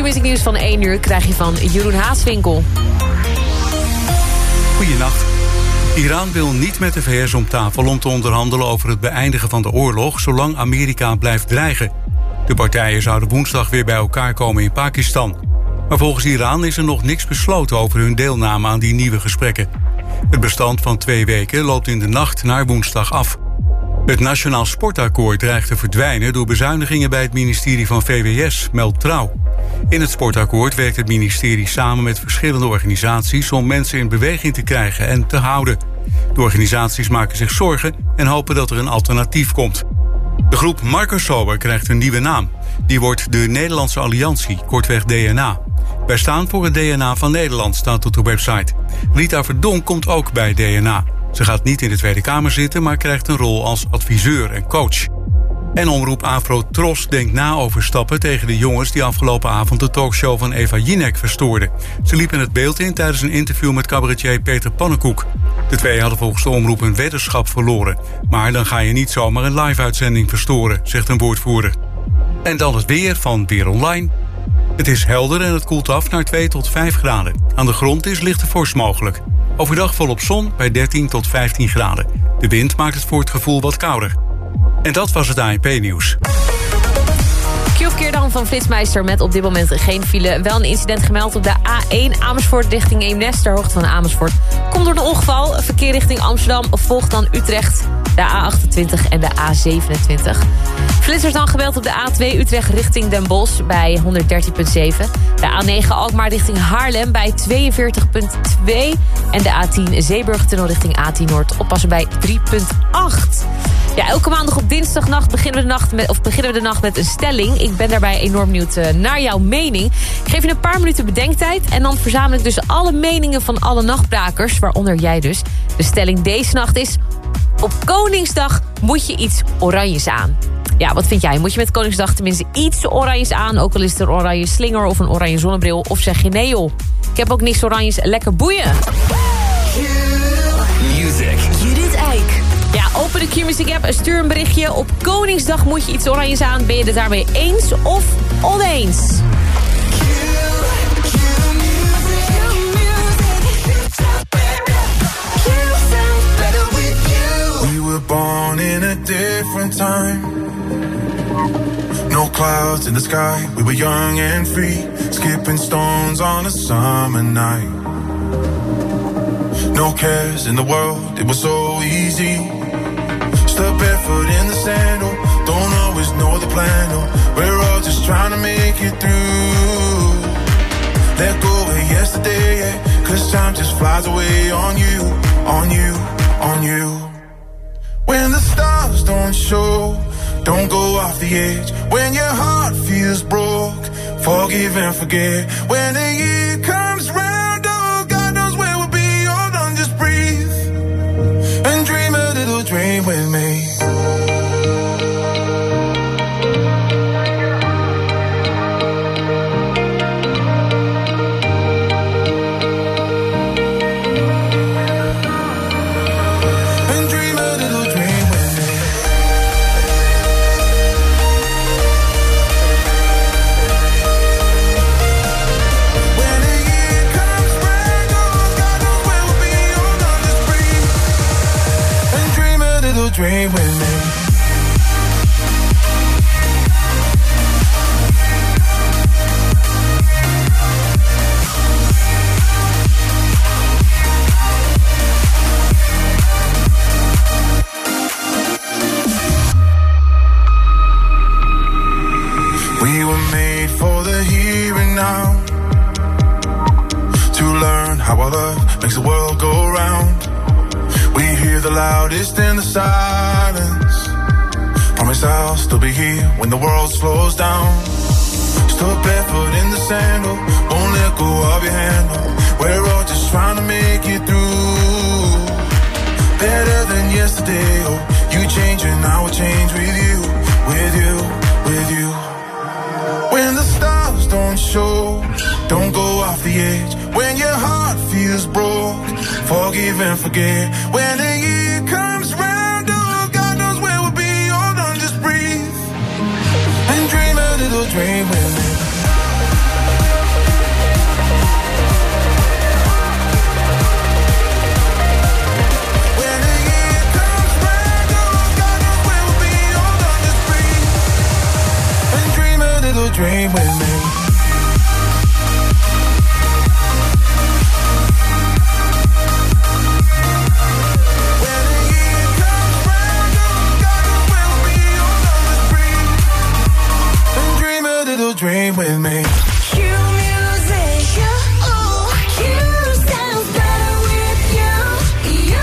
Q-music nieuws van 1 uur krijg je van Jeroen Haaswinkel. Goeienacht. Iran wil niet met de VS om tafel om te onderhandelen over het beëindigen van de oorlog, zolang Amerika blijft dreigen. De partijen zouden woensdag weer bij elkaar komen in Pakistan. Maar volgens Iran is er nog niks besloten over hun deelname aan die nieuwe gesprekken. Het bestand van 2 weken loopt in de nacht naar woensdag af. Het Nationaal Sportakkoord dreigt te verdwijnen door bezuinigingen bij het ministerie van VWS, meldt Trouw. In het sportakkoord werkt het ministerie samen met verschillende organisaties om mensen in beweging te krijgen en te houden. De organisaties maken zich zorgen en hopen dat er een alternatief komt. De groep Marco Sober krijgt een nieuwe naam. Die wordt de Nederlandse Alliantie, kortweg DNA. Wij staan voor het DNA van Nederland, staat op de website. Rita Verdonk komt ook bij DNA. Ze gaat niet in de Tweede Kamer zitten, maar krijgt een rol als adviseur en coach. En omroep Afro-Tros denkt na over stappen tegen de jongens die afgelopen avond de talkshow van Eva Jinek verstoorden. Ze liepen het beeld in tijdens een interview met cabaretier Peter Pannenkoek. De twee hadden volgens de omroep een weddenschap verloren. Maar dan ga je niet zomaar een live-uitzending verstoren, zegt een woordvoerder. En dan het weer van Weer Online. Het is helder en het koelt af naar 2 tot 5 graden. Aan de grond is lichte vorst mogelijk. Overdag volop zon bij 13 tot 15 graden. De wind maakt het voor het gevoel wat kouder. En dat was het ANP-nieuws. Q-verkeer dan van Flitsmeister met op dit moment geen file. Wel een incident gemeld op de A1 Amersfoort richting Eemnes, ter hoogte van Amersfoort. Komt door een ongeval. Verkeer richting Amsterdam volgt dan Utrecht, de A28 en de A27. Flitsers dan gebeld op de A2 Utrecht richting Den Bosch bij 113.7. De A9 Alkmaar richting Haarlem bij 42.2. En de A10 Zeeburgtunnel richting A10 Noord oppassen bij 3.8. Ja, elke maandag op dinsdagnacht beginnen we de nacht met een stelling. Ik ben daarbij enorm benieuwd naar jouw mening. Ik geef je een paar minuten bedenktijd en dan verzamel ik dus alle meningen van alle nachtbrakers, waaronder jij dus. De stelling deze nacht is: op Koningsdag moet je iets oranjes aan. Ja, wat vind jij? Moet je met Koningsdag tenminste iets oranjes aan? Ook al is het een oranje slinger of een oranje zonnebril? Of zeg je nee joh, ik heb ook niks oranjes, lekker boeien. Music. Judith Eyck. Ja, open de Q-Music app en stuur een berichtje. Op Koningsdag moet je iets oranjes aan. Ben je het daarmee eens of oneens? We were born in a different time. No clouds in the sky. We were young and free. Skipping stones on a summer night. No cares in the world, it was so easy. Step barefoot in the sandal. Don't always know the plan. Oh, we're all just trying to make it through. Let go of yesterday, yeah, 'cause time just flies away on you, on you, on you. When the stars don't show, don't go off the edge. When your heart feels broke, forgive and forget. When the year comes round, oh, God knows where we'll be. Hold on, just breathe and dream a little dream with me. Dream with me. We were made for the here and now. To learn how our love makes the world go round. We hear the loudest in the silence. Promise I'll still be here when the world slows down. Stood barefoot in the sandal, won't let go of your handle. We're all just trying to make it through. Better than yesterday, oh, you change and I will change with you, with you, with you. When the stars don't show, don't go off the edge. When your heart feels broke, forgive and forget. When the year comes round, oh, God knows where we'll be. Hold on, just breathe and dream a little dream with me. dream with me. Dream with me. Cue music. You sounds better with you.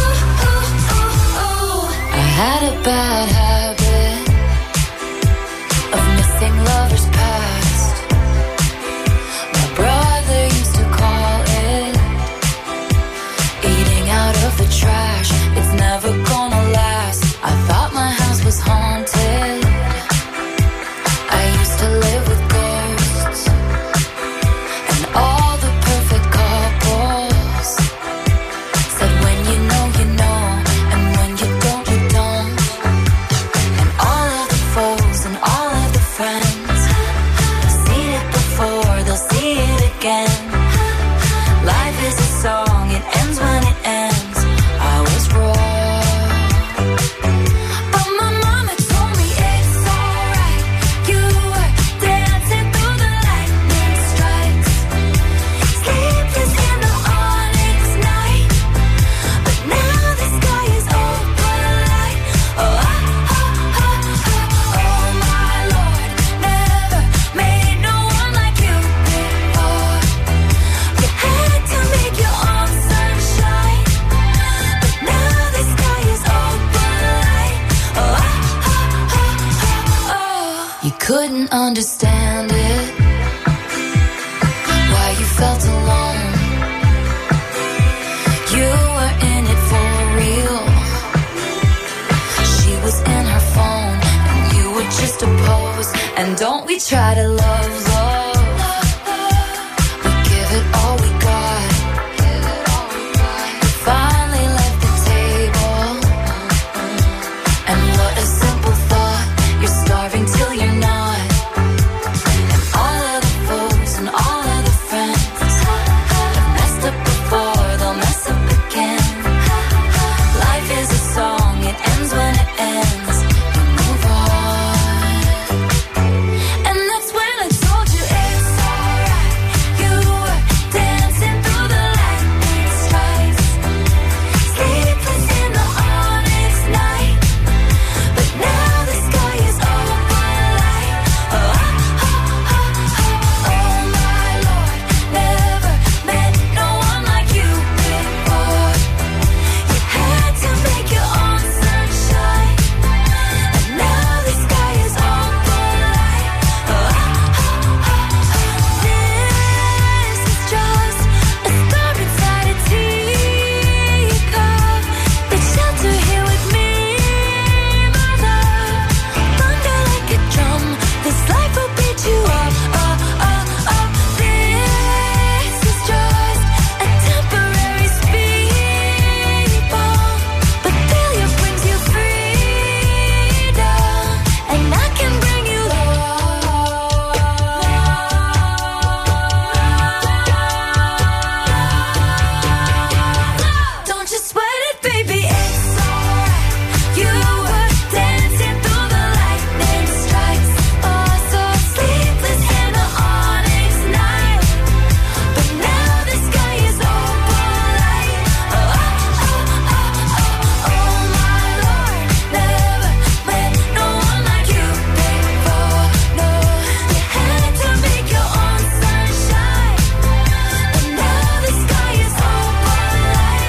I had a bad habit of missing lovers past. My brother used to call it eating out of the trash. It's never gonna last. I thought my house was haunted. To live with ghosts and all the perfect couples said when you know, and when you don't, you don't. And all of the foes and all of the friends seen it before, they'll see it again. Life is a song, it ends when it ends. I was wrong, but my mama told me it's alright. You dancing through the lightning strikes, sleepless in the onyx night. But now the sky is open light. Oh, oh my Lord, never made no one like you before. You had to make your own sunshine, but now the sky is open light. Oh. You couldn't understand it, why you felt alone. You were in it for real. She was in her phone, and you were just a pose. And don't we try to love, we give it all we got. You finally left the table, and what a simple thought. You're starving till you're not. And all of the foes and all of the friends have messed up before, they'll mess up again. Life is a song, it ends when it ends. You move on. And that's when I told you it's alright. You were dancing through the lightning strikes, sleepless in the onyx night. But now the sky is open light. Oh my Lord, never met no one like you before. You had to make your own sunshine, and now the sky is open light. This is just a star inside a teacup. The shelter here with me, my love. Thunder like a drum, this life will beat you up. This is just a temporary speed bump, but failure brings you freedom, and I can bring you love. Don't you sweat it, baby, it's alright. You were dancing through the lightning strikes, oh so sleepless in the onyx night. But now the sky is open light. Oh my Lord, never met no one like you before. No, you had to make your own sunshine, and now the sky is open light.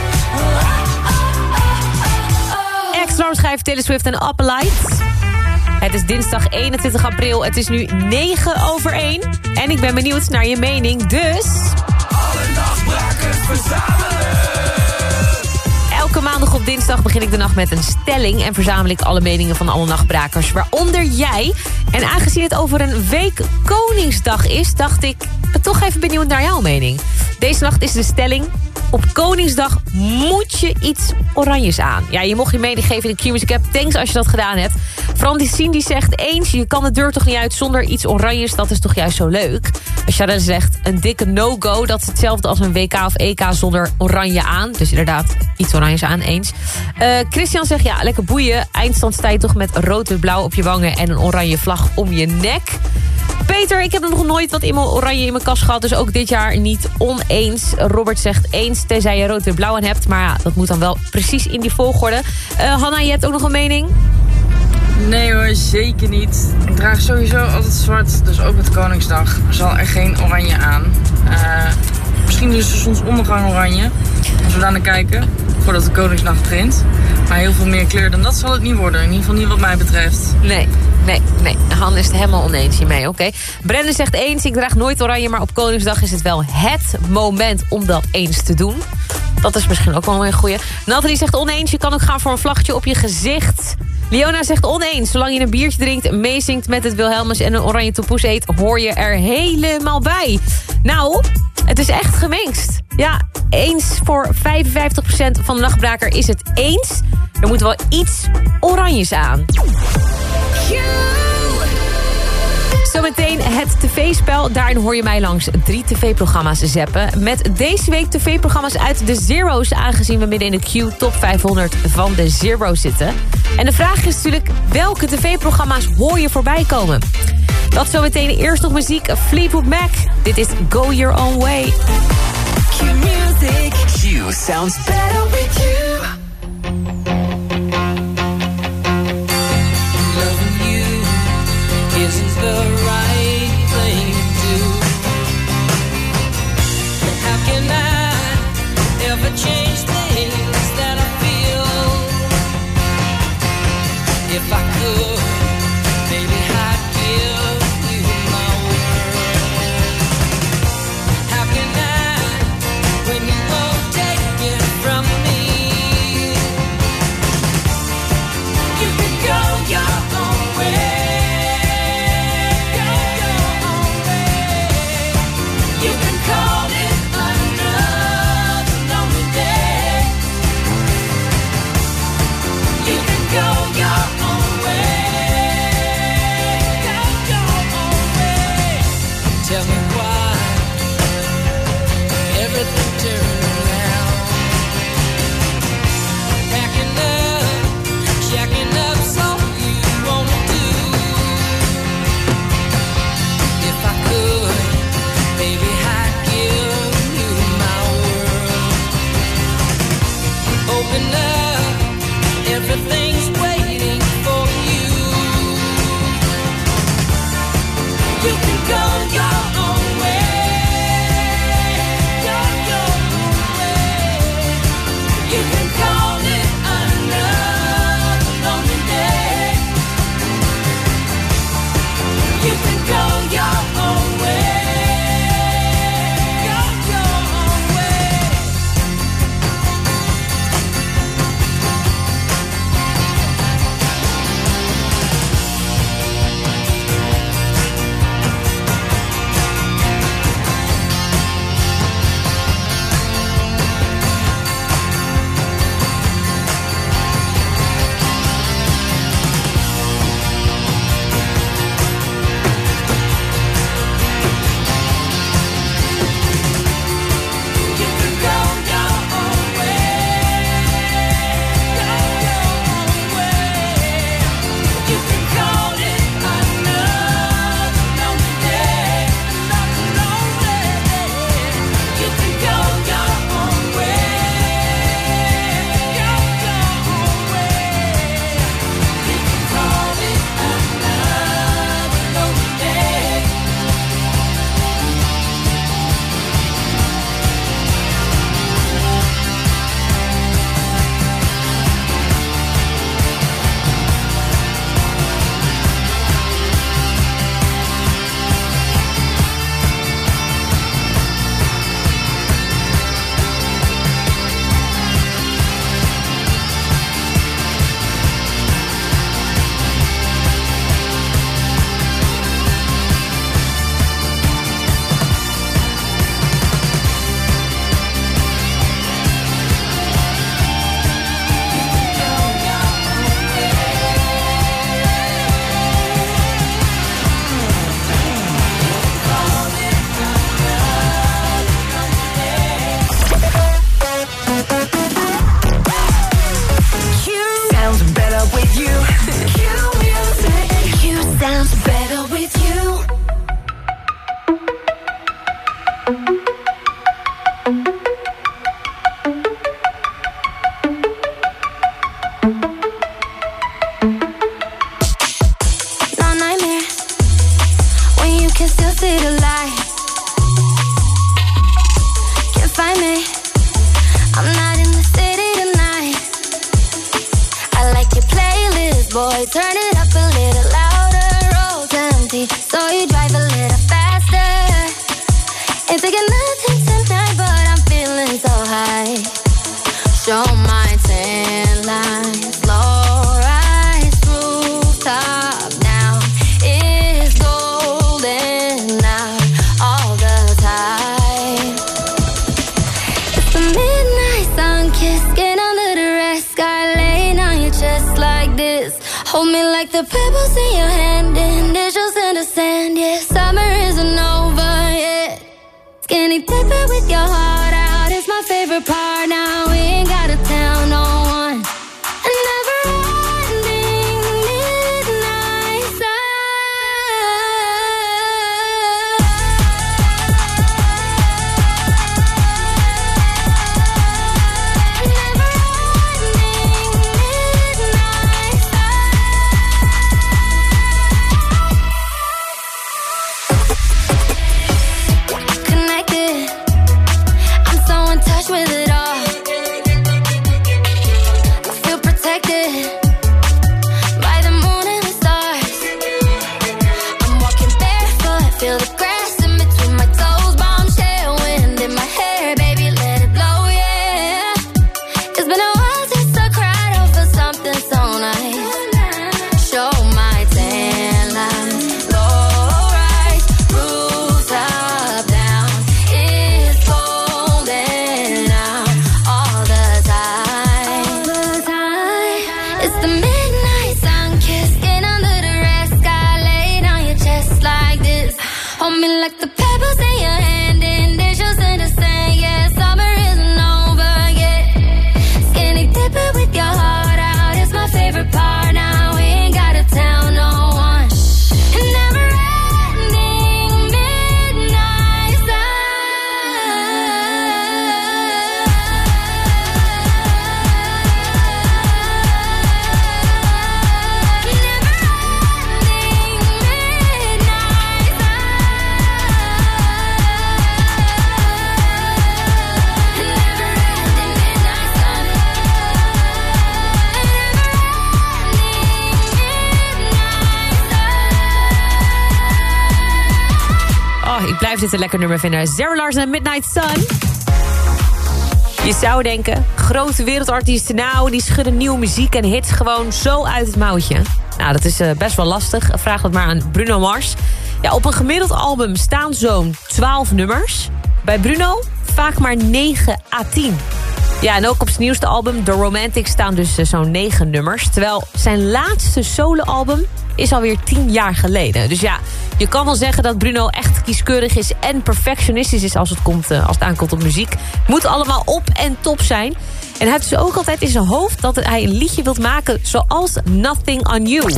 Ex-Storm schrijft Taylor Swift en Up Light. Het is dinsdag 21 april. Het is nu 9:01. En ik ben benieuwd naar je mening, dus... Alle nachtbrakers verzamelen. Elke maandag op dinsdag begin ik de nacht met een stelling... en verzamel ik alle meningen van alle nachtbrakers, waaronder jij. En aangezien het over een week Koningsdag is... dacht ik toch even benieuwd naar jouw mening. Deze nacht is de stelling... op Koningsdag moet je iets oranjes aan. Ja, je mocht je mening geven in de Q-Music app. Thanks als je dat gedaan hebt. Francine die zegt eens, je kan de deur toch niet uit zonder iets oranjes. Dat is toch juist zo leuk. Sharon zegt, een dikke no-go. Dat is hetzelfde als een WK of EK zonder oranje aan. Dus inderdaad, iets oranjes aan, eens. Christian zegt, ja, lekker boeien. Eindstand sta je toch met rood en blauw op je wangen... en een oranje vlag om je nek. Peter, ik heb nog nooit wat oranje in mijn kast gehad. Dus ook dit jaar niet oneens. Robert zegt eens, tenzij je rood en blauw aan hebt. Maar ja, dat moet dan wel precies in die volgorde. Hanna, je hebt ook nog een mening? Nee hoor, zeker niet. Ik draag sowieso altijd zwart, dus ook met Koningsdag zal er geen oranje aan. Misschien dus de zonsondergang oranje, als we daar naar kijken, voordat de Koningsnacht begint. Maar heel veel meer kleur dan dat zal het niet worden, in ieder geval niet wat mij betreft. Nee. Han is het helemaal oneens hiermee, oké. Brenda zegt eens, ik draag nooit oranje, maar op Koningsdag is het wel het moment om dat eens te doen. Dat is misschien ook wel een goeie. Nathalie zegt oneens, je kan ook gaan voor een vlaggetje op je gezicht. Leona zegt oneens, zolang je een biertje drinkt, meezingt met het Wilhelmus en een oranje topoes eet, hoor je er helemaal bij. Nou, het is echt gemengd. Ja, eens voor 55% van de nachtbraker is het eens. Er moet wel iets oranjes aan. Zometeen het tv-spel. Daarin hoor je mij langs 3 tv-programma's zappen. Met deze week tv-programma's uit de Zero's, aangezien we midden in de Q Top 500 van de Zero's zitten. En de vraag is natuurlijk, welke tv-programma's hoor je voorbij komen? Dat zometeen. Eerst nog muziek. Fleetwood Mac. Dit is Go Your Own Way. Q music. Q sounds better with you. Loving you isn't the right thing to do. How can I ever change things that I feel? If I could, maybe I'd give you my word. How can I, when you won't take it from me? boy, turn it up a little louder. Road's empty, so you drive a little faster. Ain't taking nothing tonight, but I'm feeling so high. Show my tan lines, low rise rooftop now is golden out all the time. It's the midnight sun kiss, skin under the red sky, laying on your chest like this. Hold me like the pebbles in your hand, initials in the sand. Yeah, summer isn't over yet. Skinny dipping with your heart out is my favorite part. Now we ain't gotta tell no one. A never-ending midnight sun. A never-ending midnight sun. Connected, I'm so in touch with it all. I feel protected by the moon and the stars. I'm walking barefoot, feel the grass in between my toes. Bombshell wind in my hair, baby, let it blow, yeah. It's been a while since I cried over something so nice. Show my tan lines, low rise, roofs up, down. It's golden out all the time. It's the midnight sun kiss, skin under the red sky, laid on your chest like this. Hold me like the pebbles in your hand, initials in the sand. Yeah, summer isn't over yet. Skinny dipping with your heart out is my favorite part. Now we ain't gotta tell no one. A never-ending midnight sun. Never-ending midnight Oh, ik blijf dit een lekker nummer vinden. Zara Larsson en Midnight Sun. Je zou denken, grote wereldartiesten, nou, die schudden nieuwe muziek en hits gewoon zo uit het mouwtje. Nou, dat is best wel lastig. Vraag dat maar aan Bruno Mars. Ja, op een gemiddeld album staan zo'n 12 nummers. Bij Bruno vaak maar 9 à 10. Ja, en ook op zijn nieuwste album, The Romantics, staan dus zo'n 9 nummers. Terwijl zijn laatste soloalbum is alweer 10 jaar geleden. Dus ja, je kan wel zeggen dat Bruno echt kieskeurig is en perfectionistisch is als het aankomt op muziek. Moet allemaal op en top zijn. En hij heeft dus ook altijd in zijn hoofd dat hij een liedje wilt maken zoals Nothing on You.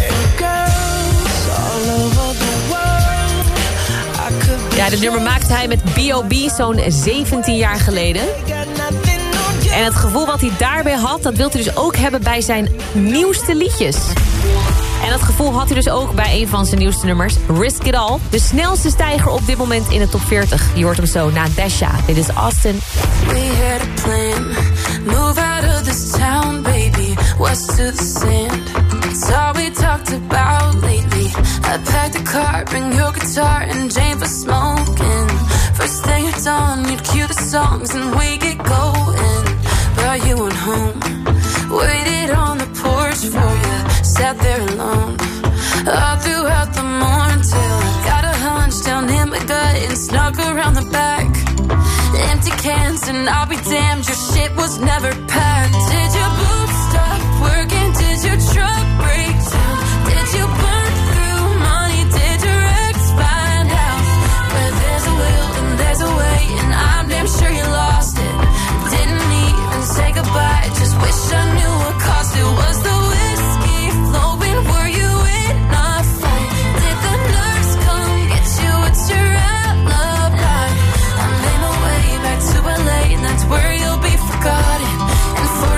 Ja, dit nummer maakte hij met B.O.B. zo'n 17 jaar geleden. En het gevoel wat hij daarbij had, dat wil hij dus ook hebben bij zijn nieuwste liedjes. En dat gevoel had hij dus ook bij een van zijn nieuwste nummers, Risk It All. De snelste stijger op dit moment in de top 40. Je hoort hem zo na Desha. Dit is Austin. We had a plan, move out of this town, baby, west to the sand. It's all we talked about lately. I packed the car, bring your guitar and Jane for smoking. First thing it's on, you'd cue the songs and we get going. Brought you on home, waited on the porch for you, sat there alone, all throughout the morning till I got a hunch down in my gut and snuck around the back. Empty cans and I'll be damned, your shit was never packed. Did your boots stop working? Did your truck break down? Did you burn through money? Did your ex find out? Where there's a will and there's a way, and I'm damn sure you lost it. Didn't even say goodbye, just wish I knew what cost it. Was the whiskey flowing? Were you in a fight? Did the nurse come get you? What's your alibi? I made my way back to LA, and that's where you'll be forgotten. And for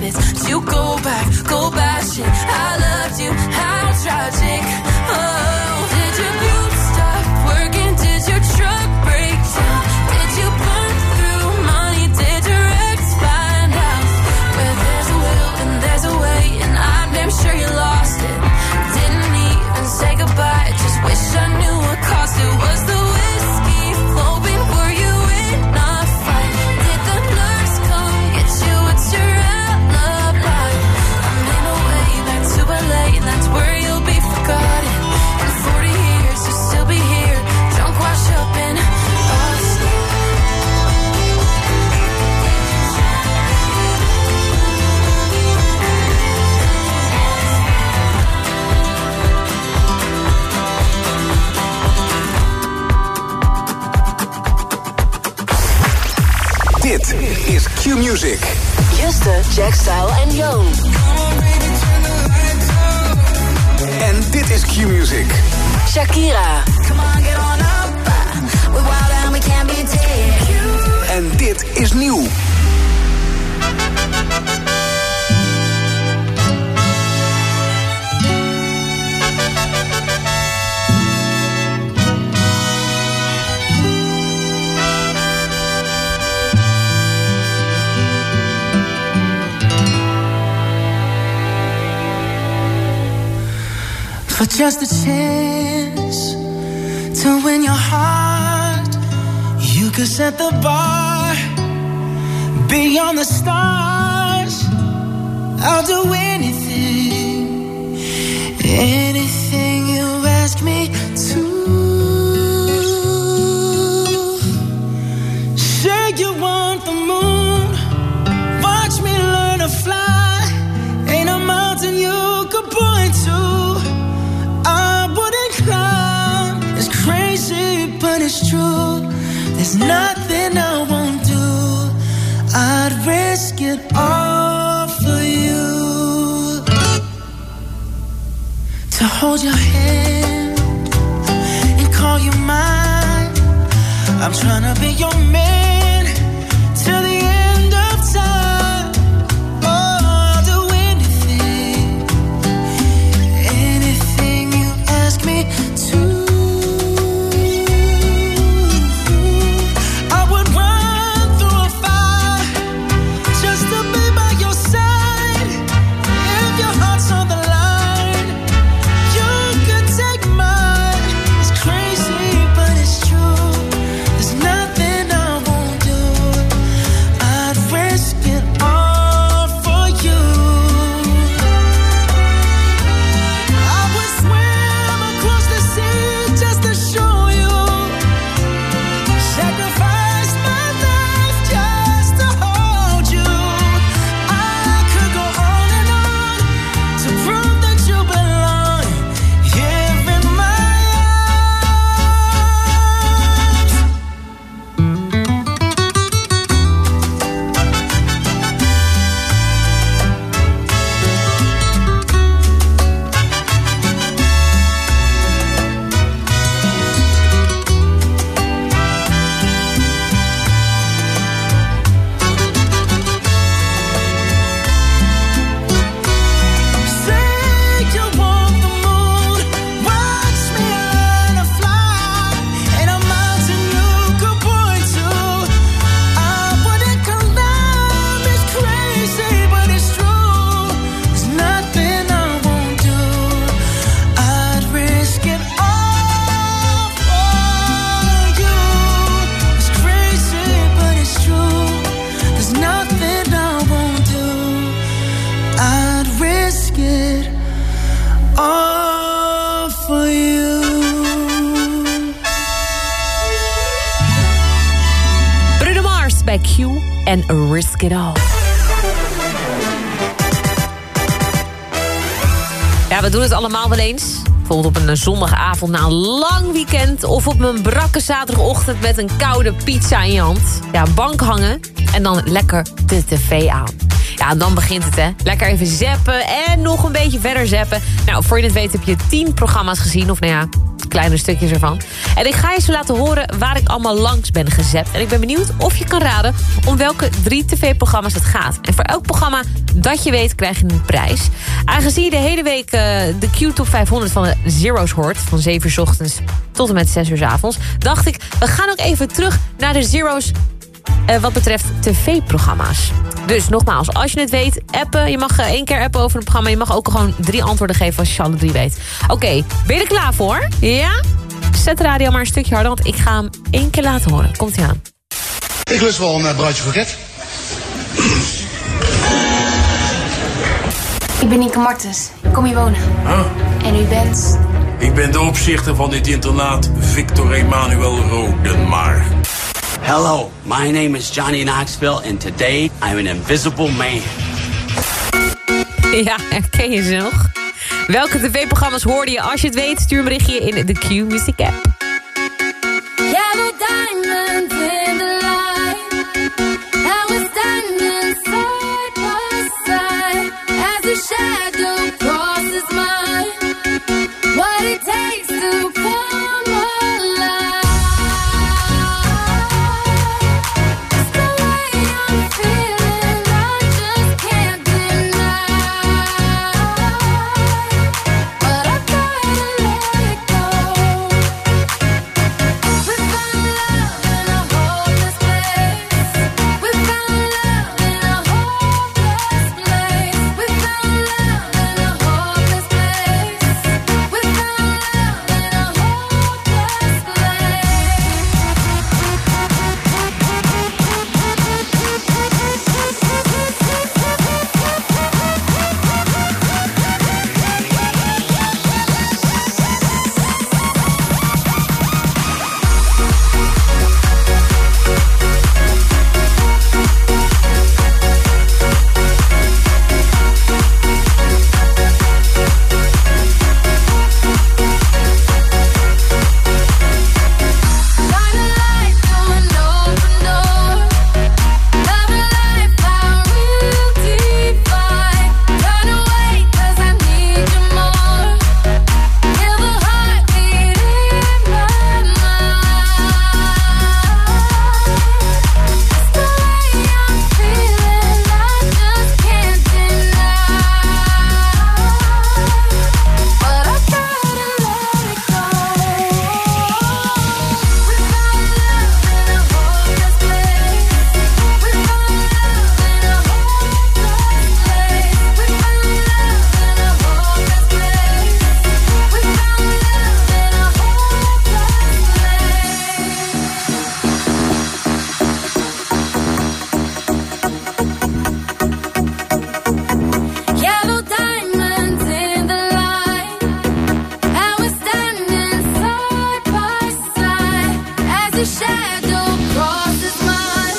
habits. You go back, shit. I loved you, how tragic. Oh, did your boot stop working? Did your truck break down? Did you burn through money? Did your ex find out? Where there's a will and there's a way, and I'm damn sure you lost it. Didn't even say goodbye, just wish I knew what cost it. Was the whiskey flowing? Were you in a fight? Did the nurse come get you? What's your alibi? I'm in a way back to LA, and that's where you'll be forgotten. In 40 years, you'll still be here, drunk, wash up in us. Dit is Q-Music. Juste, Jack Style en Young. En dit is Q-Music. Shakira. Come on, get on up. We're wild and we can't be tamed. En dit is nieuw. For just a chance to win your heart, you could set the bar beyond the stars. I'll do anything, anything you ask me to. Say you want the moon, watch me learn to fly. Ain't a mountain you could point to I wouldn't climb. It's crazy, but it's true. There's nothing I won't do. I'd risk it all for you. To hold your hand and call you mine. I'm tryna be your man till the end of time. Oh, I'll do anything, anything you ask me to. I would run through a fire just to be by your side. If your heart's on the line, you could take mine. It's crazy, but it's true. There's nothing I won't do. I'd risk it all for you. I would swim across the sea just to show you. Sacrifice my life just to hold you. I could go on and on to prove that you belong here in my arms. Say you want the moon, watch me learn to fly. Ain't a mountain you could point to I wouldn't climb. It's crazy, but it's true. There's nothing I won't do. I'd risk it all for you. It's crazy, but it's true. There's nothing I won't do. I'd risk it all for you. Bruno Mars bij Q en Risk It All. Ja, we doen het allemaal wel eens. Bijvoorbeeld op een zondagavond na een lang weekend... of op een brakke zaterdagochtend met een koude pizza in je hand. Ja, bank hangen en dan lekker de tv aan. Ja, en dan begint het, hè. Lekker even zappen en nog een beetje verder zappen. Nou, voor je het weet heb je 10 programma's gezien. Of nou ja, kleine stukjes ervan. En ik ga je zo laten horen waar ik allemaal langs ben gezept. En ik ben benieuwd of je kan raden om welke 3 tv-programma's het gaat. En voor elk programma dat je weet, krijg je een prijs. Aangezien je de hele week de Q-top 500 van de Zero's hoort... van 7 uur 's ochtends tot en met 6 uur 's avonds... dacht ik, we gaan ook even terug naar de Zero's... wat betreft tv-programma's. Dus nogmaals, als je het weet, appen. Je mag 1 keer appen over een programma. Je mag ook gewoon 3 antwoorden geven als je alle 3 weet. Oké, ben je er klaar voor? Ja? Zet de radio maar een stukje harder, want ik ga hem 1 keer laten horen. Komt-ie aan. Ik lust wel een broodje kroket. Ik ben Nieke Martens. Ik kom hier wonen. Huh? En u bent? Ik ben de opzichter van dit internaat, Victor Emanuel Rodenmaar. Hello, my name is Johnny Knoxville and today I'm an invisible man. Ja, herken je ze nog? Welke tv-programma's hoorde je? Als je het weet, stuur een berichtje in de Q-Music app. Yellow diamonds in the light. I was standing side by side as the shadow crosses mine. What it takes to come alive. It's the way I'm feeling, I just can't deny. But I gotta let it go. We found love in a hopeless place. We found love in a hopeless place. We found love in a hopeless place. We found love in a hopeless place. Find a light through an open door. Love a life I will define. Turn away 'cause I need you more. Feel the heartbeat in my mind. It's the way I'm feeling, I just can't deny. But I gotta let it go. We found love in a hopeless place. We found love in a hopeless place. We found love in a hopeless place. We found love in a hopeless place. Yellow diamonds in the light. I was standing side by side as the shadow crosses mine.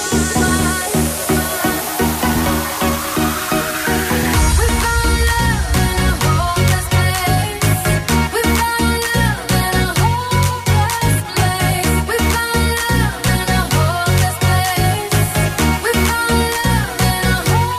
We found love in a hopeless place. We found love in a hopeless place. We found love in a hopeless place. We found love in a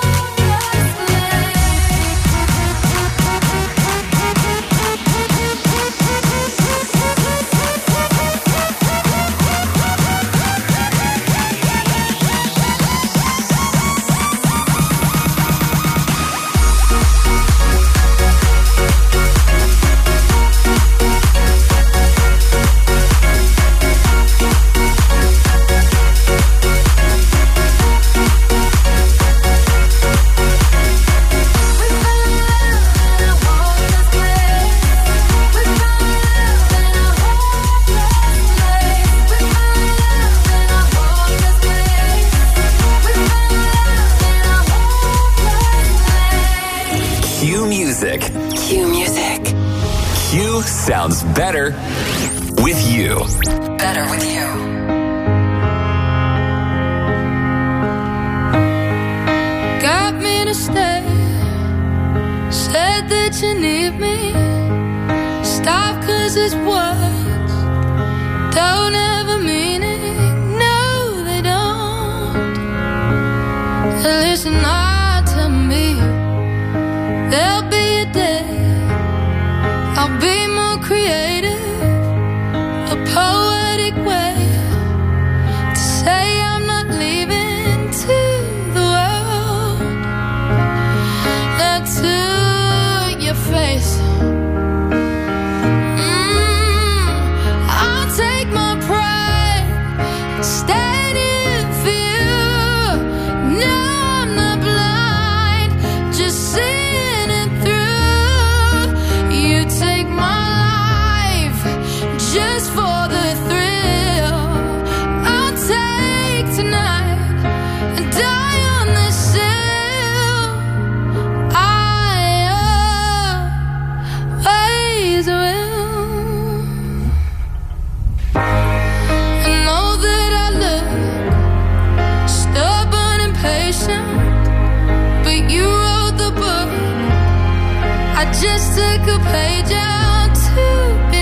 Q Music. Q Music. Q sounds better with you. Better with you. got me to stay. Said that you need me. Stop 'cause it's words don't ever mean it. No, they don't. Listen hard to me. There'll be a day I'll be more creative. just took a page out to be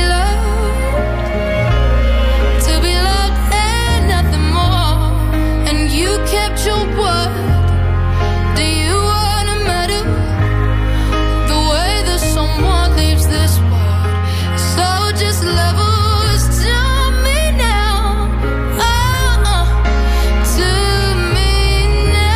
loved and nothing more. And you kept your word. Do you wanna matter the way that someone leaves this world? So just levels to me now. To me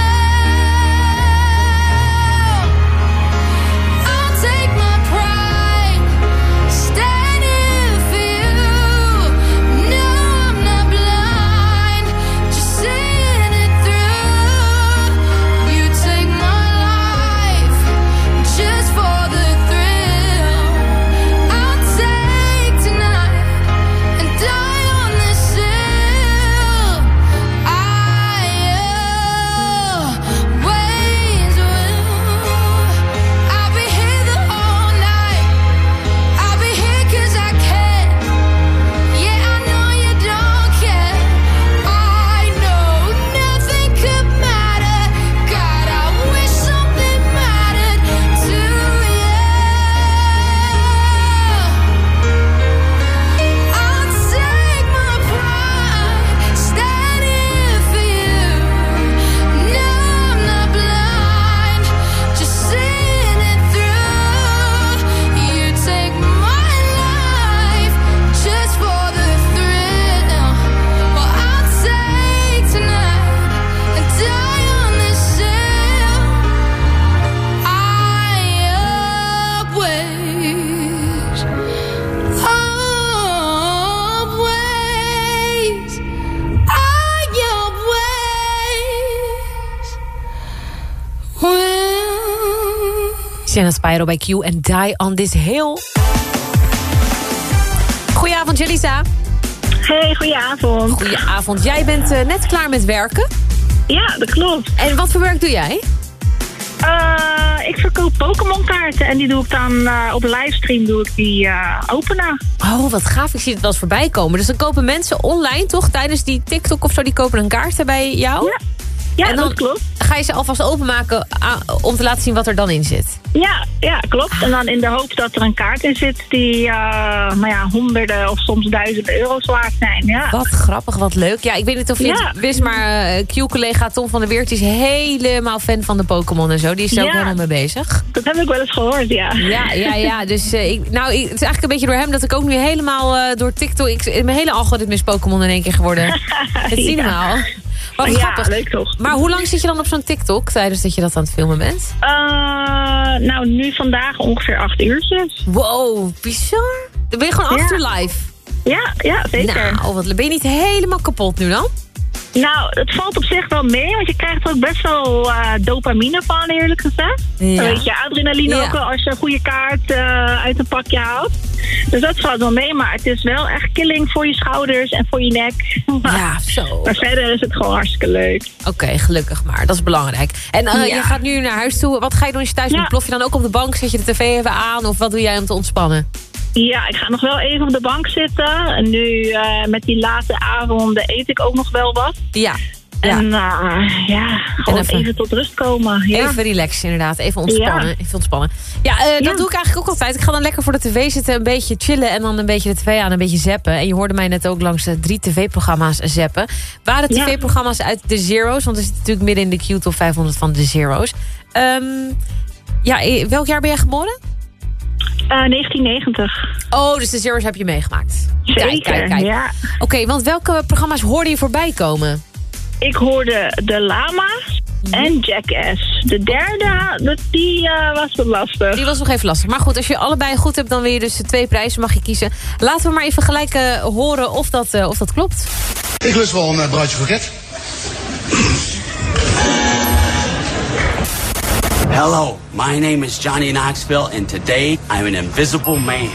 now. I'll take my pride, standing for you. No, I'm not blind, just seeing it through. You take my life just for the thrill. I'll take tonight and die on this hill. I always will. I'll be here the whole night. I'll be here 'cause I can. Yeah, I know you don't care. I know nothing could matter. God, I wish something mattered to you. I'll take my pride, standing for you. No, I'm not blind, just seeing it through. You take my life just for the thrill. Well, I'll take tonight and die on this hill. I always, will. Sienna Spyro bij Q en Die on This Hill. Goedenavond, Jelisa. Hey, goedenavond. Goedenavond. Jij bent net klaar met werken. Ja, dat klopt. En wat voor werk doe jij? Ik verkoop Pokémon kaarten en die doe ik dan op livestream openen. Oh, wat gaaf. Ik zie het wel eens voorbij komen. Dus dan kopen mensen online, toch? Tijdens die TikTok of zo, die kopen een kaart bij jou? Ja, en dan dat klopt. Ga je ze alvast openmaken om te laten zien wat er dan in zit? Ja, klopt. En dan in de hoop dat er een kaart in zit die honderden of soms duizenden euro's waard zijn. Ja. Wat grappig, wat leuk. Ja, ik weet niet of je het wist, maar Q-collega Tom van der Weert is helemaal fan van de Pokémon en zo. Die is er ook helemaal mee bezig. Dat heb ik wel eens gehoord, ja. Ja. Dus het is eigenlijk een beetje door hem dat ik ook nu helemaal door TikTok... Mijn hele algoritme is Pokémon in één keer geworden. Het is niet normaal. Wat grappig. Leuk toch. Maar hoe lang zit je dan op zo'n TikTok tijdens dat je dat aan het filmen bent? Nu vandaag ongeveer 8 uurtjes. Wow, bizar. Dan ben je gewoon 8 uur live. Ja, zeker. Nou, ben je niet helemaal kapot nu dan? Nou, het valt op zich wel mee, want je krijgt er ook best wel dopamine van, eerlijk gezegd. Ja. Weet je, adrenaline ook wel als je een goede kaart uit een pakje haalt. Dus dat valt wel mee, maar het is wel echt killing voor je schouders en voor je nek. Ja, zo. Maar verder is het gewoon hartstikke leuk. Oké, gelukkig maar. Dat is belangrijk. En je gaat nu naar huis toe. Wat ga je doen als je thuis bent? Plof je dan ook op de bank? Zet je de tv even aan? Of wat doe jij om te ontspannen? Ja, ik ga nog wel even op de bank zitten. En nu met die late avonden eet ik ook nog wel wat. Ja. En gewoon even tot rust komen. Ja. Even relaxen inderdaad, even ontspannen. Dat doe ik eigenlijk ook altijd. Ik ga dan lekker voor de tv zitten, een beetje chillen... en dan een beetje de tv aan, een beetje zappen. En je hoorde mij net ook langs 3 tv-programma's zappen. Waren tv-programma's uit de Zero's? Want we zitten natuurlijk midden in de Q-top 500 van de Zero's. Welk jaar ben jij geboren? 1990. Oh, dus de Zero's heb je meegemaakt. Zeker, kijk. ja. Oké, want welke programma's hoorde je voorbij komen? Ik hoorde De Lama's en Jackass. De derde, die was wat lastig. Die was nog even lastig. Maar goed, als je allebei goed hebt, dan wil je dus 2 prijzen, mag je kiezen. Laten we maar even gelijk horen of dat klopt. Ik lust wel een broodje kroket. Hello, my name is Johnny Knoxville and today I'm an invisible man.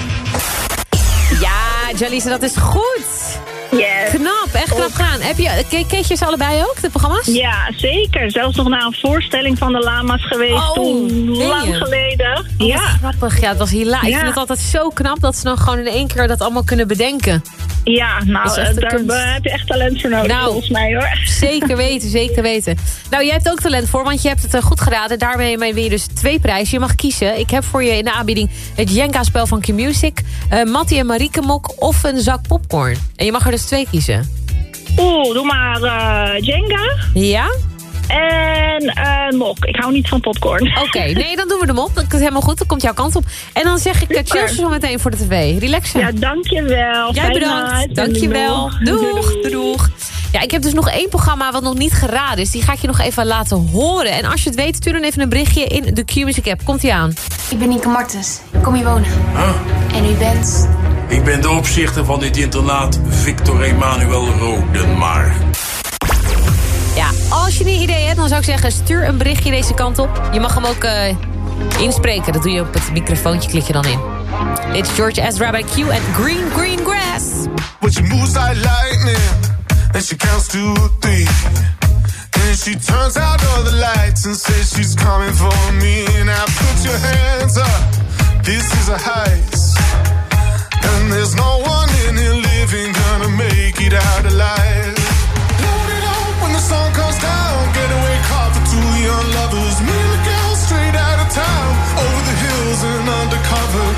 Ja, Jalisa, dat is goed. Yes. Knap, echt knap gedaan. Keek je ze allebei ook, de programma's? Ja, zeker. Zelfs nog naar een voorstelling van de Lama's geweest toen, lang geleden. Ja, grappig. Ja, het was hilarisch. Ik vind het altijd zo knap dat ze dan gewoon in één keer dat allemaal kunnen bedenken. Ja, nou, Dat is echt een daar kunst. heb je echt talent voor nodig, volgens mij hoor. Zeker weten, zeker weten. Nou, jij hebt ook talent voor, want je hebt het goed geraden. Daarmee win je dus 2 prijzen. Je mag kiezen. Ik heb voor je in de aanbieding het Jenga-spel van Q-Music... Mattie en Marieke mok of een zak popcorn. En je mag er dus 2 kiezen. Oeh, doe maar Jenga. Ja? En mok. Ik hou niet van popcorn. Oké, nee, dan doen we hem op. Dat is helemaal goed, dan komt jouw kant op. En dan zeg ik cheers zo meteen voor de tv. Relaxen. Ja, dankjewel. Jij bedankt. Dankjewel. Doeg. Ja, ik heb dus nog 1 programma wat nog niet geraden is. Die ga ik je nog even laten horen. En als je het weet, stuur dan even een berichtje in de Q-Music app. Komt-ie aan. Ik ben Nienke Martens. Ik kom hier wonen. En u bent? Ik ben de opzichter van dit internaat, Victor Emanuel Rodenmaar. Ja, als je een idee hebt, dan zou ik zeggen... stuur een berichtje deze kant op. Je mag hem ook inspreken. Dat doe je op het microfoontje, klik je dan in. Dit is George Ezra bij Q en Green Grass. But she moves like lightning, and she counts to 3. And she turns out all the lights and says she's coming for me. Now put your hands up, this is a heist. And there's no one in here living gonna make it out alive. Load it up when the sun comes down. Getaway car for 2 young lovers. Me and the girl straight out of town. Over the hills and undercover.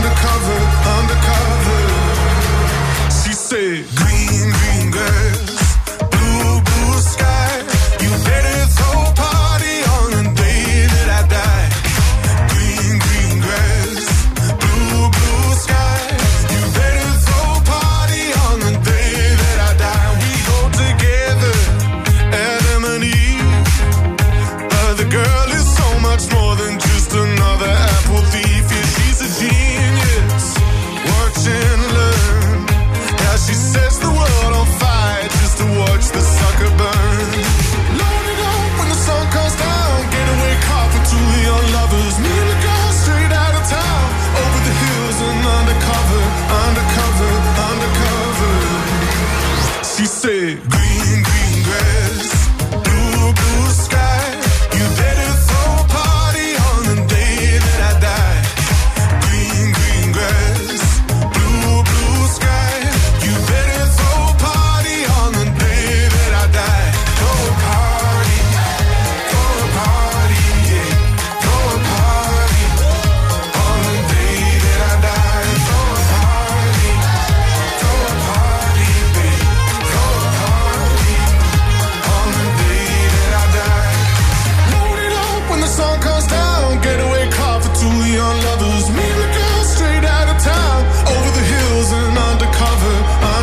She said, green grass, blue sky. You better throw a party on the day that I die. Green grass, blue sky. You better throw a party on the day that I die. We go together, Adam and Eve. But the girl is so much more than just another apple thief. Yeah, she's a genius. Watch and learn. How she sets the world on fire just to watch the sucker burn. Load it up when the sun comes down. Getaway car for 2 young lovers. Me and the girl straight out of town. Over the hills and undercover. She said, green grass, blue sky. You better throw a party on the day that I die. Green grass, blue sky. You better throw a party on the day that I die. Throw a party, yeah. Throw a party on the day that I die. Throw a party, babe. Throw a party on the day that I die. Load it up when the sun comes down. Getaway car for 2 young lovers. Me and the girl straight out of town. Over the hills and undercover.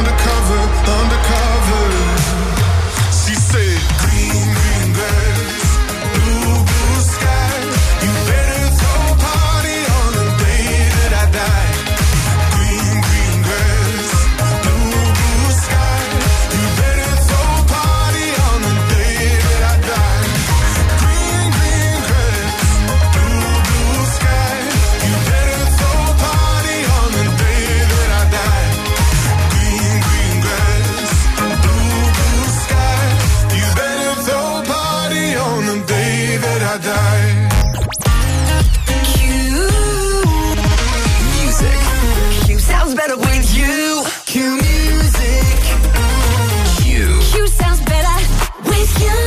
She said, green grass, blue sky. You better throw a party on the day that I die. Green grass, blue sky. You better throw a party on the day that I die. Green grass, blue sky. You better throw a party on the day that I die. Green grass, blue sky. You better throw a party on the day that I die. Music. Q sounds better with you. Q music. Q sounds better with you.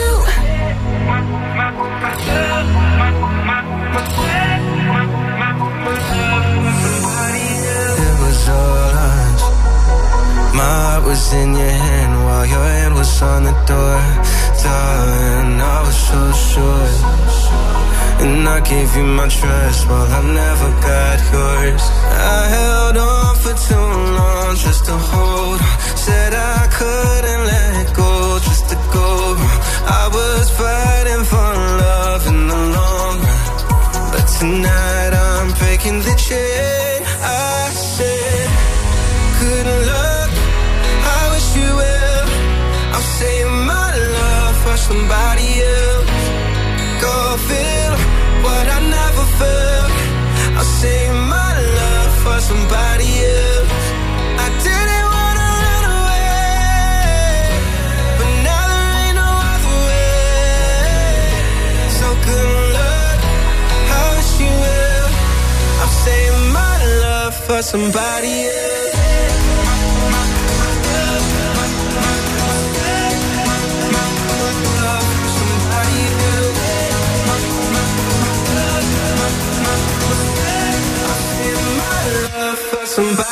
It was all us. My heart was in your hand while your hand was on the door. Darling, I was so sure. And I gave you my trust while I never got yours. I held on for too long just to hold on. Said I couldn't let go just to go. I was fighting for love in the long run. But tonight I'm breaking the chain. I said, good luck, I wish you well. I'm saving my love for somebody else. Go feel what I never felt. I'll save my love for somebody else. I didn't wanna run away, but now there ain't no other way. So good luck, I wish you well. I'm saving my love for somebody else.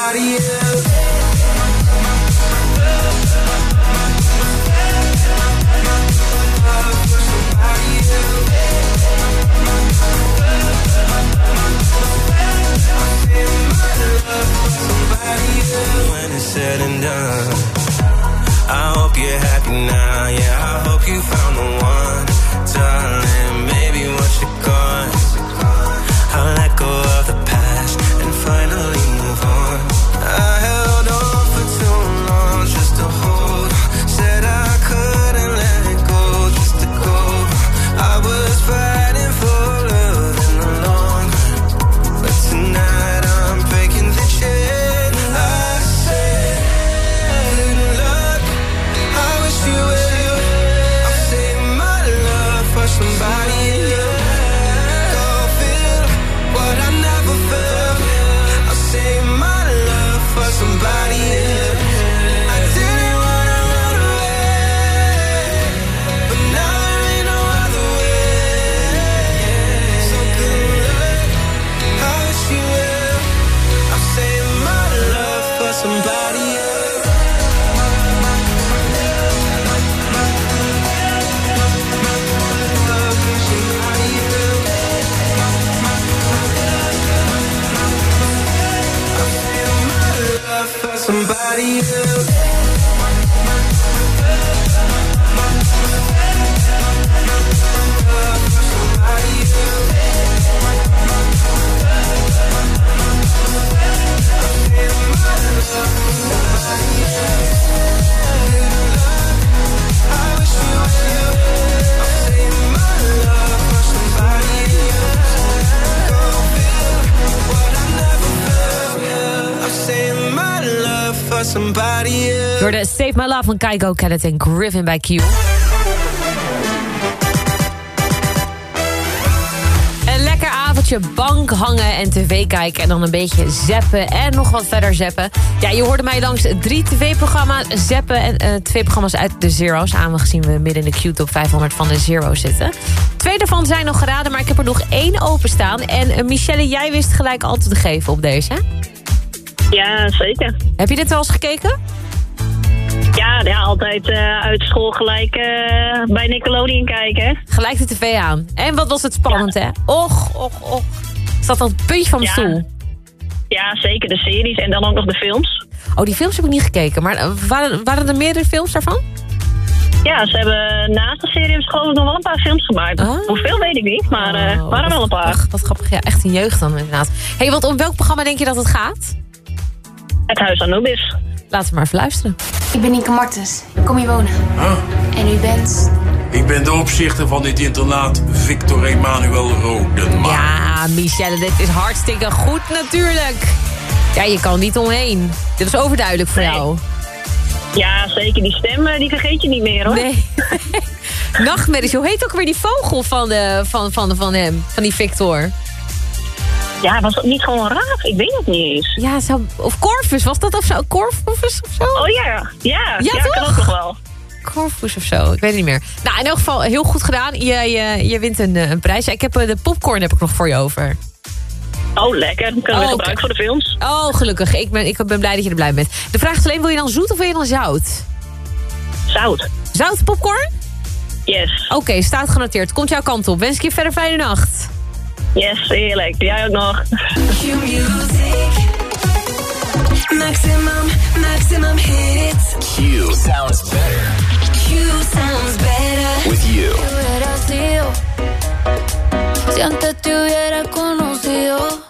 somebody else. When it's said and done, I hope you're happy now. Yeah, I hope you found the one, darling. Maybe once you're gone, I'll let go of the past and finally move on. I held on for too long just to hold on. Said I couldn't let it go just to go. I was fighting for love in the long run, but tonight I'm breaking the chain. Somebody go feel what I never felt. I'll save my love for somebody else. I didn't wanna run away, but now there ain't no other way. So good luck, I wish you well. I'll save my love for somebody else. Somebody else. Door de Save My Love van Kygo, Khaled en Griffin bij Q. Een lekker avondje bank hangen en tv kijken en dan een beetje zappen en nog wat verder zappen. Ja, je hoorde mij langs 3 tv-programma's zappen en 2 programma's uit de Zero's, aangezien we midden in de Q-top 500 van de Zero's zitten. 2 daarvan zijn nog geraden, maar ik heb er nog 1 openstaan. En Michelle, jij wist gelijk altijd te geven op deze, hè? Ja, zeker. Heb je dit wel eens gekeken? Ja, altijd uit school gelijk bij Nickelodeon kijken. Gelijk de tv aan. En wat was het spannend, hè? Och. Zat dat puntje van mijn stoel? Ja, zeker. De series en dan ook nog de films. Oh, die films heb ik niet gekeken. Maar waren er meerdere films daarvan? Ja, ze hebben naast de series geloof ik nog wel een paar films gemaakt. Oh. Hoeveel weet ik niet, maar waren wel een paar. Wat grappig. Ja, echt een jeugd dan inderdaad. Hey, want om welk programma denk je dat het gaat? Het Huis Anubis. Laten we maar even luisteren. Ik ben Nienke Martens. Kom hier wonen. Huh? En u bent? Ik ben de opzichter van dit internaat, Victor Emanuel Rodeman. Ja, Michelle, dit is hartstikke goed natuurlijk. Ja, je kan niet omheen. Dit is overduidelijk voor jou. Ja, zeker. Die stem, die vergeet je niet meer, hoor. Nee. Nachtmerries. Hoe heet ook weer die vogel van hem? Van die Victor? Ja, was dat niet gewoon raaf? Ik weet het niet eens. Ja, of Corvus, was dat of zo? Corvus of zo? Oh ja, kan ook nog wel. Corvus of zo, ik weet het niet meer. Nou, in elk geval heel goed gedaan. Je wint een prijs. Ik heb de popcorn heb ik nog voor je over. Oh, lekker. Dan kunnen we gebruiken voor de films. Oh, gelukkig. Ik ben blij dat je er blij bent. De vraag is alleen, wil je dan zoet of wil je dan zout? Zout. Zout popcorn? Yes. Oké, staat genoteerd. Komt jouw kant op. Wens ik je verder fijne nacht. Yes, heerlijk. Jij ook nog. Maximum hits. Q sounds better. Q sounds better. With you. Hubiera sido si antes te hubiera conocido.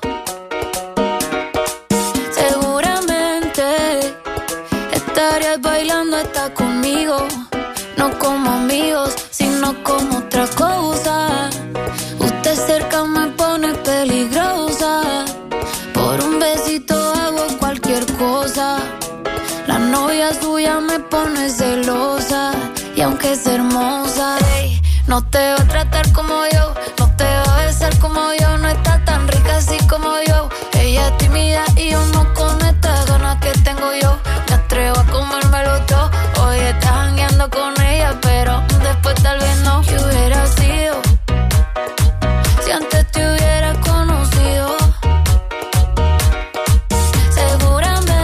Seguramente estarías bailando hasta conmigo. No como amigos, sino como otra cosa. Usted cerca me pone peligrosa. Por un besito hago cualquier cosa. La novia suya me pone celosa. Y aunque es hermosa, ey, no te va a tratar como yo. No te va a besar como yo. No está tan rica así como yo. Ella es tímida y yo no con estas ganas que tengo yo. Me atrevo a comérmelo todo. Hoy estás jangueando con ella, pero después tal vez no. ¿Qué hubiera sido si antes te hubiera conocido? Seguramente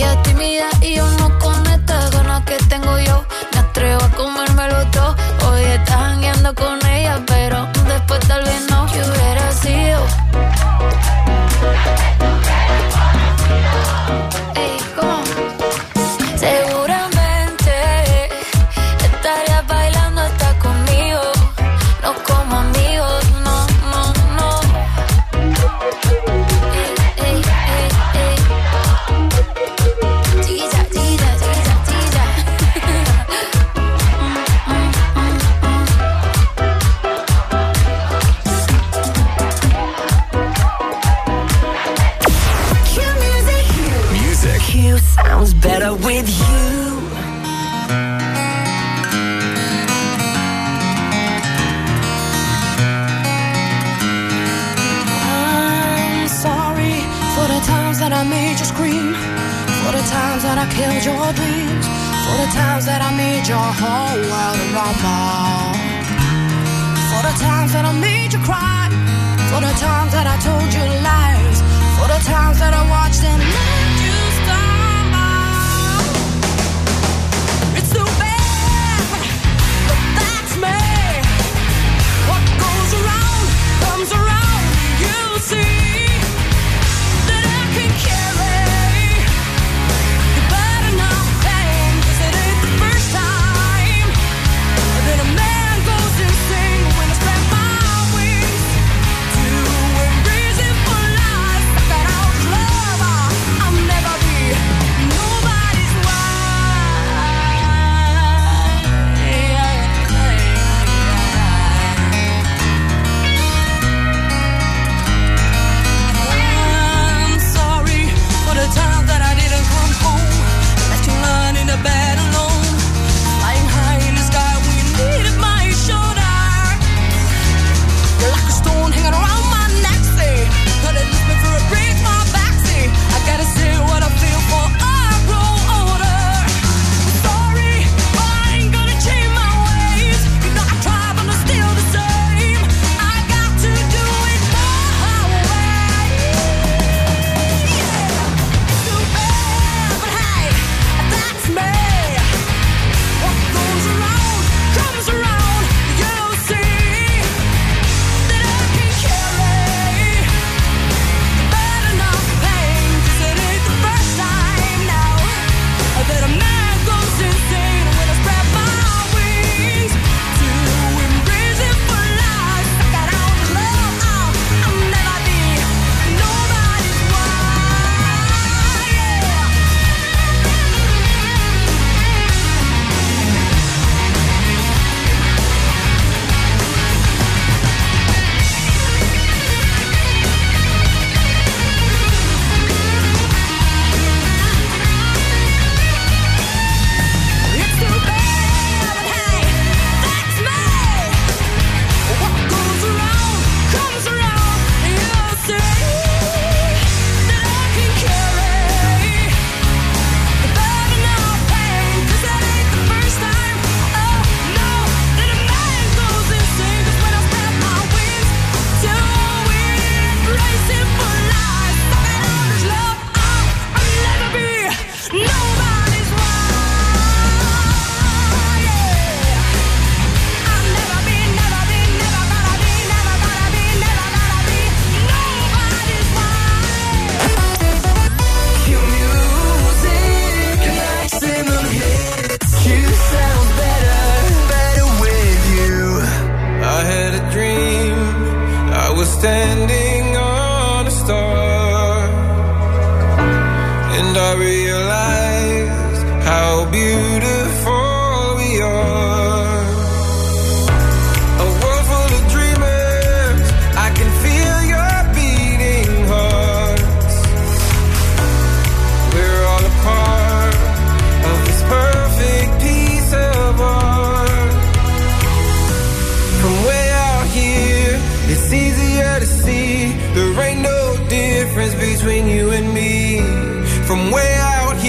Ella es tímida y yo no con estas ganas que tengo yo. Me atrevo a comérmelo todo. Hoy estás jangueando con ella, pero después tal vez no. ¿Qué hubiera sido? Ey, ¿cómo? Seguramente estarías bailando hasta conmigo. No como amigos, no, no, no. Ey, ey, ey, ey. Chiquilla, chiquilla, chiquilla, chiquilla. Music. Q sounds better with you. I'm sorry for the times that I made you scream, for the times that I killed your dreams, for the times that I made your whole world a rumble, for the times that I made you cry, for the times that I told you lies, for the times that I watched and let you stumble. It's too bad, but that's me. What goes around comes around. You see that I can carry the burden of pain, 'cause it ain't the first time that a man goes insane when I spread my wings to embrace it for life. I got out love, I'll never be nobody's wife. I'm sorry for the time that I didn't come home, left you lying in the bed alone, flying high in the sky when you needed my shoulder. You're like a stone hanging around my neck, say, couldn't leave me for a break, my back, say, I gotta say what I feel for I grow older. Sorry, but I ain't gonna change my ways. You know I try, but I'm still the same. I got to do it my way. Too bad, but hey, that's me. What goes around comes around. You'll see that I can carry the burden of pain, 'cause it ain't the first time now that a man goes insane when I spread my wings to embrace it for life. I got out love, I'll never be nobody's wife. Yeah. It's too bad, but hey, that's me. What goes around comes around. You'll see that I can carry the burden of pain, 'cause that ain't the first time, oh no, that a man goes insane. 'Cause when I spread my wings to embrace it for life, I got all this love, I'll never be nobody's wife. Yeah. I'll never be, never be, never gonna be, never gonna be, never gonna be nobody's wife. Q music, maximum hits. Q sounds better, better with you. I had a dream, I was standing on a star, and I realized how beautiful we are. A world full of dreamers, I can feel your beating hearts. We're all a part of this perfect piece of art. From way out here, it's easier to see there ain't no difference between you and me. From way out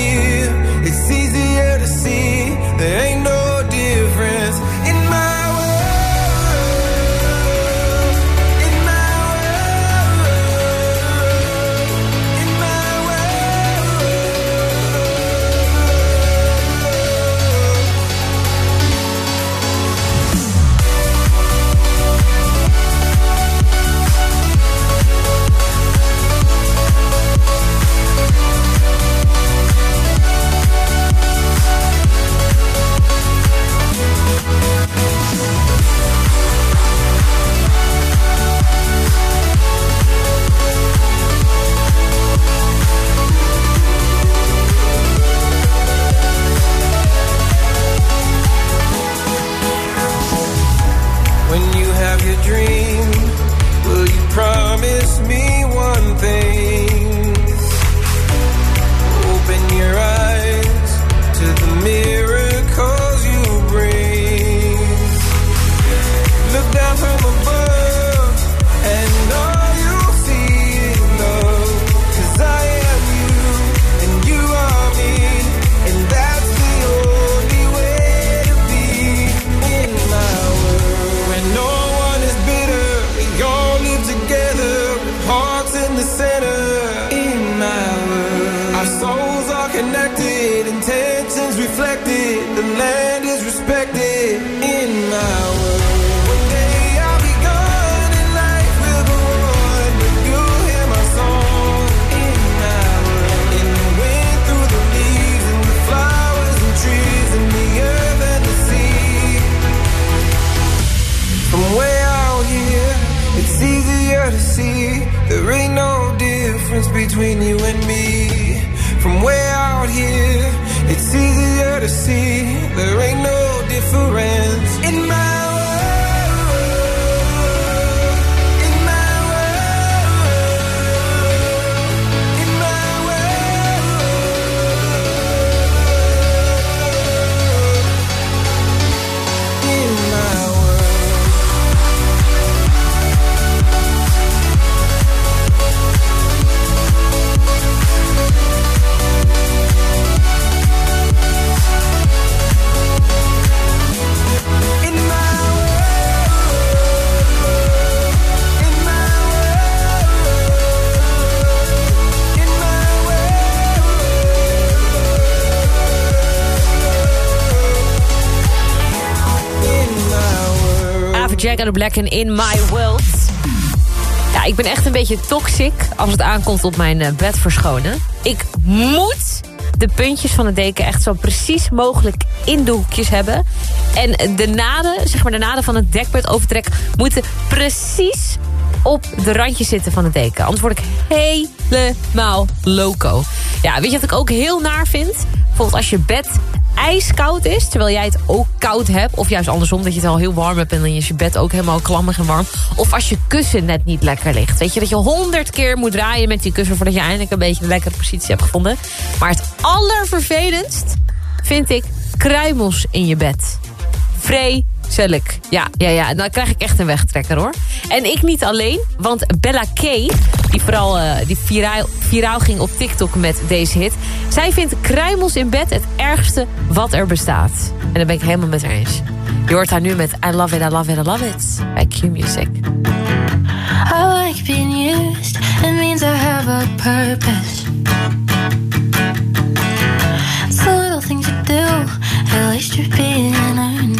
connected, intentions reflected, the land is respected in my world. One day I'll be gone and life will go on, but you'll hear my song in my world. In the wind, through the leaves, and the flowers and trees, and the earth and the sea. From way out here, it's easier to see. There ain't no difference between you and me. From way out here, it's easier to see. There ain't no difference in my world, in my world, in my world, in my world. Jack and the Black en In My World. Ja, ik ben echt een beetje toxic als het aankomt op mijn bed verschonen. Ik moet de puntjes van de deken echt zo precies mogelijk in de hoekjes hebben. En de naden, zeg maar de naden van het dekbedovertrek moeten precies op de randjes zitten van de deken. Anders word ik helemaal loco. Ja, weet je wat ik ook heel naar vind? Bijvoorbeeld als je bed ijskoud is, terwijl jij het ook koud hebt. Of juist andersom, dat je het al heel warm hebt en dan is je bed ook helemaal klammig en warm. Of als je kussen net niet lekker ligt. Weet je, dat je 100 keer moet draaien met die kussen voordat je eindelijk een beetje een lekkere positie hebt gevonden. Maar het allervervelendst vind ik kruimels in je bed. Vreselijk. Ja. Dan krijg ik echt een wegtrekker, hoor. En ik niet alleen, want Bella K, die vooral die viraal ging op TikTok met deze hit, zij vindt kruimels in bed het ergste wat er bestaat. En daar ben ik helemaal met haar eens. Je hoort haar nu met I Love It, I Love It, I Love It bij Q-Music. I like being used, it means I have a purpose. It's the little things you do, at least you're being earnest.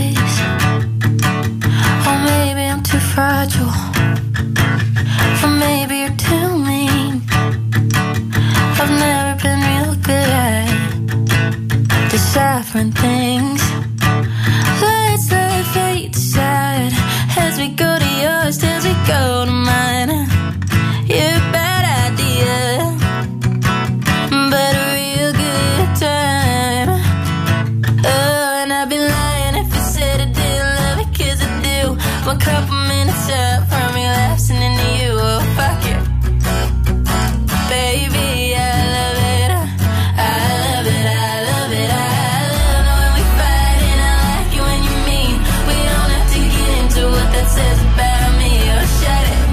Or maybe I'm too fragile, or maybe you're too mean. I've never been real good at deciphering things. Let's let fate decide as we go to yours, as we go to mine. You're a bad idea, but a real good time. Oh, and I'd be lying if I said I didn't love it, 'cause I do. One couple minutes up from relapsing into you, oh fuck it. Baby, I love it, I love it, I love it, I love it when we fight and I like it when you mean. We don't have to get into what that says about me, oh shut it.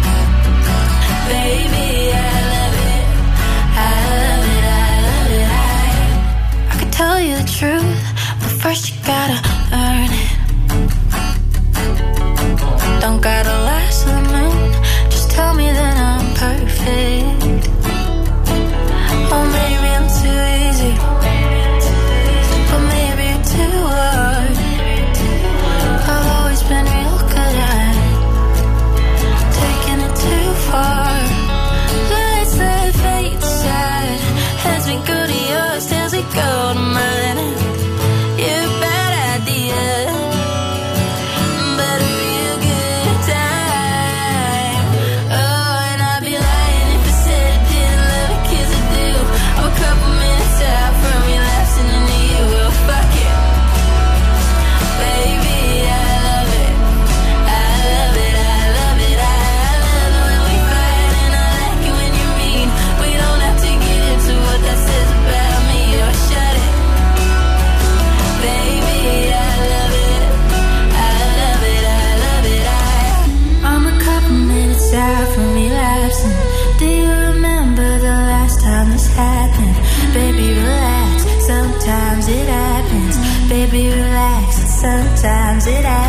Baby, I love it, I love it, I love it, I could tell you the truth, but first you gotta earn it. Don't gotta last to the moon, just tell me that I'm perfect. Or maybe I'm too easy, but maybe you're too hard. I've always been real good at taking it too far. Let's let fate decide as we go to yours, as we go to mine. You're a bad idea, but a real good time. Oh, and I'd be lying if I said I didn't love it, 'cause I do. I'm a couple minutes out from relapsing into you, oh fuck it. Baby, I love it, I love it, I love it, I love it when we fight and I like it when you're mean. We don't have to get into what that says about me, oh shut it. Baby, I love it, I love it, I love it, I'm a couple minutes out from relapsing. Do you remember the last time this happened? Baby, relax, sometimes it happens. Baby, relax, sometimes it happens.